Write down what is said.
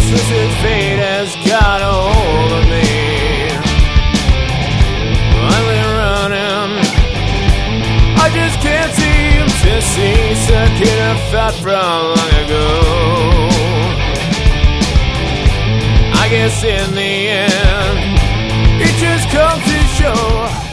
twisted fate has got a hold of me. I've been running, I just can't seem to see. Stuck in a thought from long ago. I guess in the end, it just comes to show